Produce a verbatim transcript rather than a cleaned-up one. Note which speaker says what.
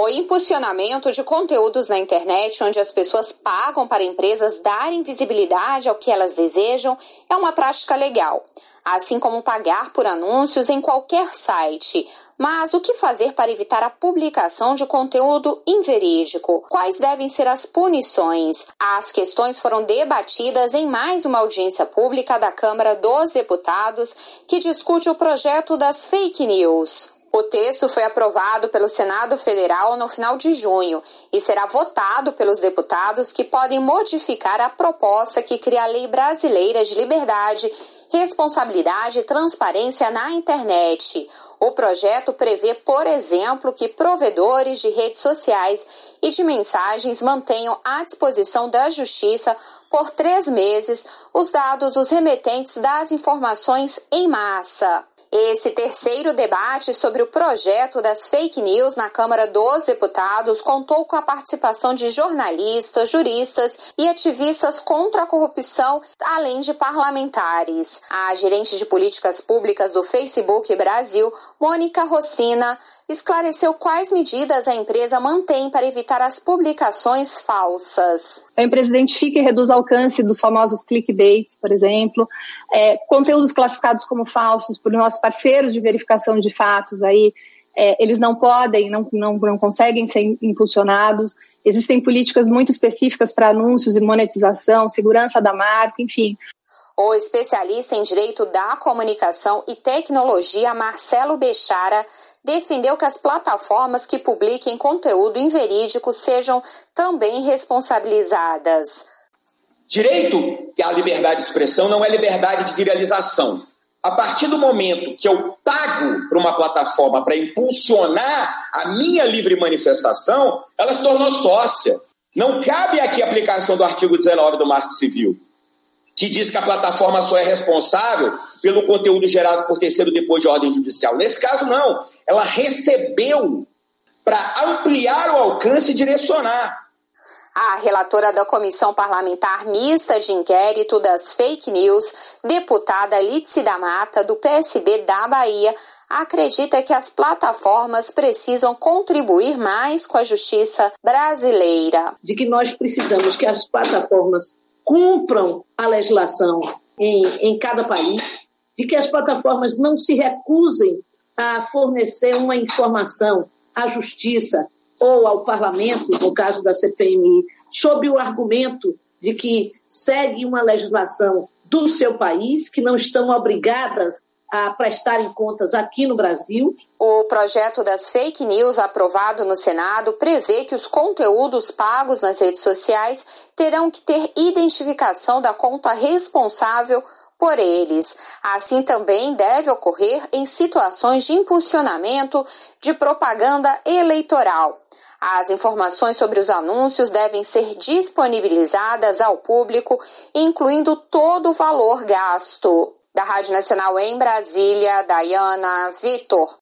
Speaker 1: O impulsionamento de conteúdos na internet, onde as pessoas pagam para empresas darem visibilidade ao que elas desejam, é uma prática legal, assim como pagar por anúncios em qualquer site. Mas o que fazer para evitar a publicação de conteúdo inverídico? Quais devem ser as punições? As questões foram debatidas em mais uma audiência pública da Câmara dos Deputados, que discute o projeto das fake news. O texto foi aprovado pelo Senado Federal no final de junho e será votado pelos deputados, que podem modificar a proposta que cria a Lei Brasileira de Liberdade, Responsabilidade e Transparência na Internet. O projeto prevê, por exemplo, que provedores de redes sociais e de mensagens mantenham à disposição da Justiça por três meses os dados dos remetentes das informações em massa. Esse terceiro debate sobre o projeto das fake news na Câmara dos Deputados contou com a participação de jornalistas, juristas e ativistas contra a corrupção, além de parlamentares. A gerente de políticas públicas do Facebook Brasil, Mônica Rossina, esclareceu quais medidas a empresa mantém para evitar as publicações falsas.
Speaker 2: A empresa identifica e reduz o alcance dos famosos clickbaits, por exemplo, é, conteúdos classificados como falsos por nossos parceiros de verificação de fatos, aí, é, eles não podem, não, não, não conseguem ser impulsionados. Existem políticas muito específicas para anúncios e monetização, segurança da marca, enfim.
Speaker 1: O especialista em Direito da Comunicação e Tecnologia, Marcelo Bechara, defendeu que as plataformas que publiquem conteúdo inverídico sejam também responsabilizadas.
Speaker 3: Direito à liberdade de expressão não é liberdade de viralização. A partir do momento que eu pago para uma plataforma para impulsionar a minha livre manifestação, ela se tornou sócia. Não cabe aqui a aplicação do artigo dezenove do Marco Civil, que diz que a plataforma só é responsável pelo conteúdo gerado por terceiro depois de ordem judicial. Nesse caso, não. Ela recebeu para ampliar o alcance e direcionar.
Speaker 1: A relatora da Comissão Parlamentar Mista de Inquérito das Fake News, deputada Lídice da Mata, do P S B da Bahia, acredita que as plataformas precisam contribuir mais com a justiça brasileira.
Speaker 4: De que nós precisamos que as plataformas cumpram a legislação em, em cada país, de que as plataformas não se recusem a fornecer uma informação à justiça ou ao parlamento, no caso da C P M I, sob o argumento de que segue uma legislação do seu país, que não estão obrigadas a prestarem contas aqui no Brasil.
Speaker 1: O projeto das fake news aprovado no Senado prevê que os conteúdos pagos nas redes sociais terão que ter identificação da conta responsável por eles. Assim também deve ocorrer em situações de impulsionamento de propaganda eleitoral. As informações sobre os anúncios devem ser disponibilizadas ao público, incluindo todo o valor gasto. Da Rádio Nacional em Brasília, Dayana Vitor.